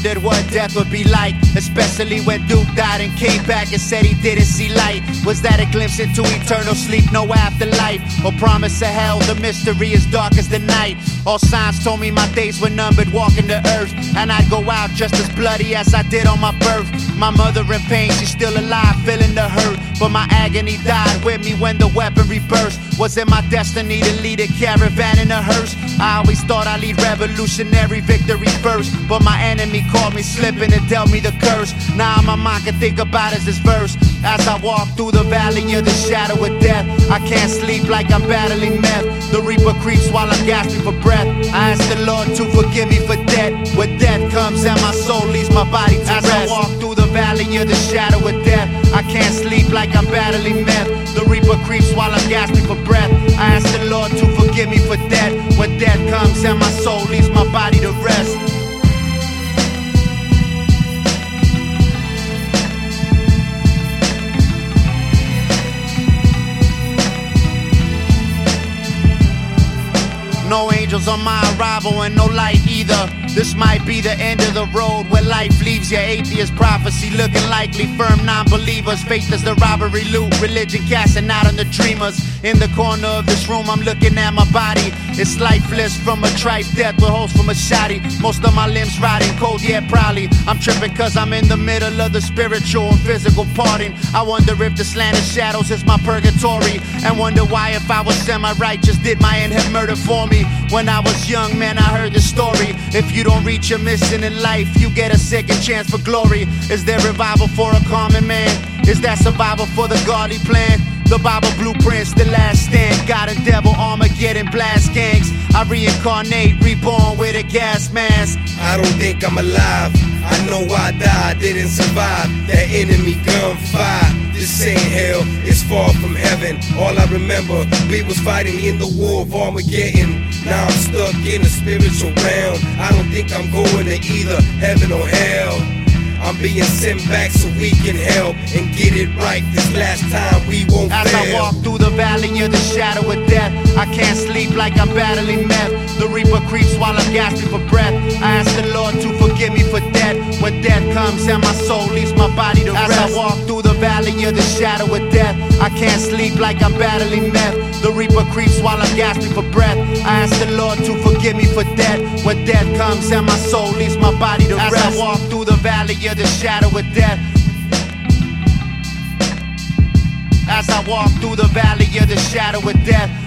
wondered what death would be like, especially when Duke died and came back and said he didn't see light. Was that a glimpse into eternal sleep, no afterlife, or promise of hell? The mystery is dark as the night. All signs told me my days were numbered, walking the earth, and I'd go out just as bloody as I did on my birth. My mother in pain, she's still alive, feeling the hurt, but my agony died with me when the weaponry burst. Was it my destiny to lead a caravan in a hearse? I always thought I'd lead revolutionary victory first, but my enemy caught me slipping and dealt me the curse. Now my mind can think about is this verse. As I walk through the valley of the shadow of death, I can't sleep like I'm battling meth. The reaper creeps while I'm gasping for breath. I ask the Lord to forgive me for debt. When death comes and my soul leaves my body to rest. As I walk through the valley of the shadow of death, I can't sleep like I'm battling meth. The reaper creeps while I'm gasping for breath. I ask the Lord to forgive me for debt. When death comes and my soul leaves my body to rest. No angels on my arrival and no light either. This might be the end of the road where life leaves you. Atheist prophecy looking likely. Firm non-believers. Faith is the robbery loot. Religion casting out on the dreamers. In the corner of this room I'm looking at my body. It's lifeless from a tripe death with holes from a shotty. Most of my limbs rotting cold, yeah probably. I'm tripping cause I'm in the middle of the spiritual and physical parting. I wonder if this land of shadows is my purgatory, and wonder why if I was semi-righteous did my end have murder for me. When I was young, man, I heard the story. If you don't reach your mission in life, you get a second chance for glory. Is there revival for a common man? Is that survival for the godly plan? The Bible blueprints, the last stand. God and devil, Armageddon, blast gangs. I reincarnate, reborn with a gas mask. I don't think I'm alive. I know I died, didn't survive that enemy gunfire. This ain't hell, it's far from heaven. All I remember, we was fighting in the war of Armageddon. Now I'm stuck in the spiritual realm. I don't think I'm going to either heaven or hell. I'm being sent back so we can help and get it right. This last time we won't fail. As I walk through the valley of the shadow of death, I can't sleep like I'm battling meth. The reaper creeps while I'm gasping for breath. I ask the Lord to forgive me for debt. When death comes and my soul leaves my body to rest. As I walk through the valley of the shadow of death, I can't sleep like I'm battling meth. The reaper creeps while I'm gasping for breath. I ask the Lord to forgive me for debt. When death comes and my soul leaves my body to rest. As I walk through the valley of the shadow of death, as I walk through the valley of the shadow of death,